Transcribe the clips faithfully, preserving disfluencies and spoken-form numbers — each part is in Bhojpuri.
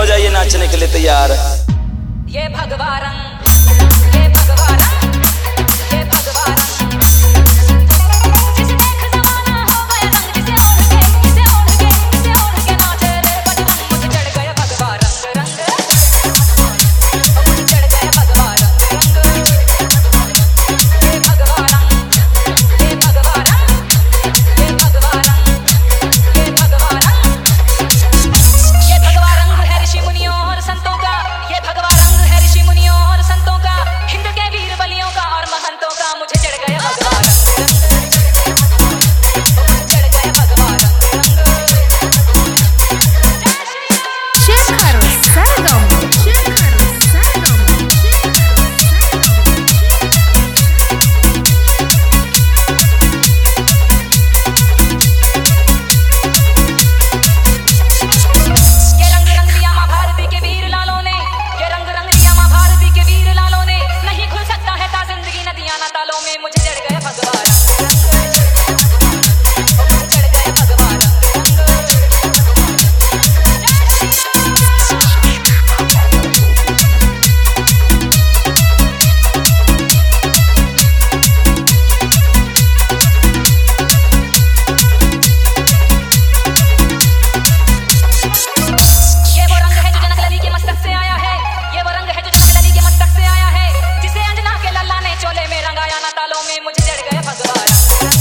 हो जाइए नाचने के लिए तैयार। ये भगवा रंग, ये भगवा रंग, ये भगवा रंग, जिसे देख ज़माना हो गया रंग, जिसे ओढ़ के, जिसे ओढ़ के, जिसे ओढ़ के नाचे रे बजरंग, मुझे चढ़ गया भगवा रंग रंग, मुझे चढ़ गया भगवा रंग रंग, ये भगवा रंग, ये भगवा रंग, ये भगवा रंग, ये भगवा रंग, ये भगवा रंग है ऋषि मुनियों और संतों का, ये भगवा रंग है ऋषि मुनियों और संतों का, हिंद के वीर बलियों का और महंतों का, मुझे चढ़ गया भगवा रंग रंग, चढ़ गया भगवा रंग रंग। शेखर सरगम, शेखर सरगम, ये रंग रंग लिया माँ भारती के वीर लालों ने, ये रंग रंग लिया माँ भारती के वीर लालों ने, नहीं खुल सकता है ता जिंदगी नदियाँ ना तालों में, मुझे चढ़ गया भगवा रंग रंग, मुझे चढ़ गया भगवा रंग ये वो रंग है जो जनक लली के मस्तक से आया है, ये वो रंग है जो जनक लली के मस्तक से आया है, जिसे अंजना के लल्ला ने चोले में रंगाया ना तालों में, मुझे चढ़ गया भगवा रंग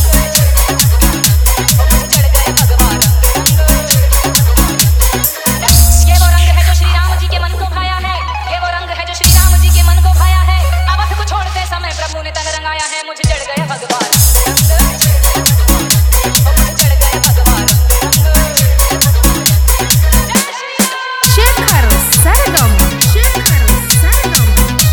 रंग, मुझे चढ़ गया भगवा रंग रंग। ये वो रंग है जो श्री राम जी के मन को भाया है, ये वो रंग है जो श्री राम जी के मन को भाया है, अवध को छोड़ते समय प्रभु ने तन रंगाया है, मुझे चढ़ गया भगवा रंग रंग, मुझे चढ़ गया भगवा रंग रंग। शेखर सरगम, शेखर सरगम,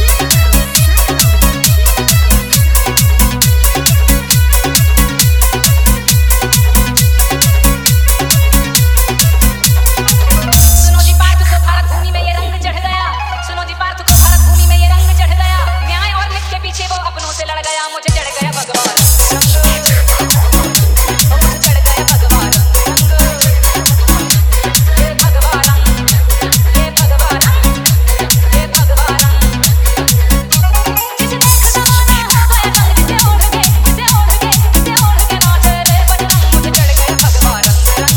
सुनो जी पार्थ को भारत भूमि में ये रंग चढ़ गया, सुनो जी पार्थ को भारत भूमि में ये रंग चढ़ गया, न्याय और नित के पीछे वो अपनों से लड़ गया, मुझे चढ़ गया भगवा रंग रंग, मुझे चढ़ गया भगवा रंग रंग। ये भगवा रंग, ये भगवा रंग, ये भगवा रंग, जिसे देख ज़माना हो गया रंग, जिसे ओढ़ के, जिसे ओढ़ के, जिसे ओढ़ के नाचे रे बजरंग, मुझे चढ़ गया भगवा रंग रंग,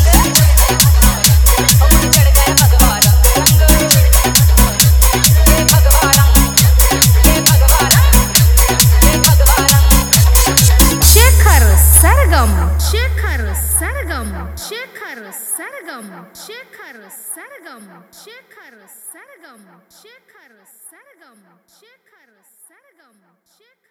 मुझे चढ़ गया भगवा रंग रंग। ये भगवा रंग, ये भगवा रंग, ये भगवा रंग। शेखर सरगम, शेखर सरगम, शेखर सरगम, शेखर सरगम, शेखर सरगम, शेखर सरगम, शेखर सरगम, शेखर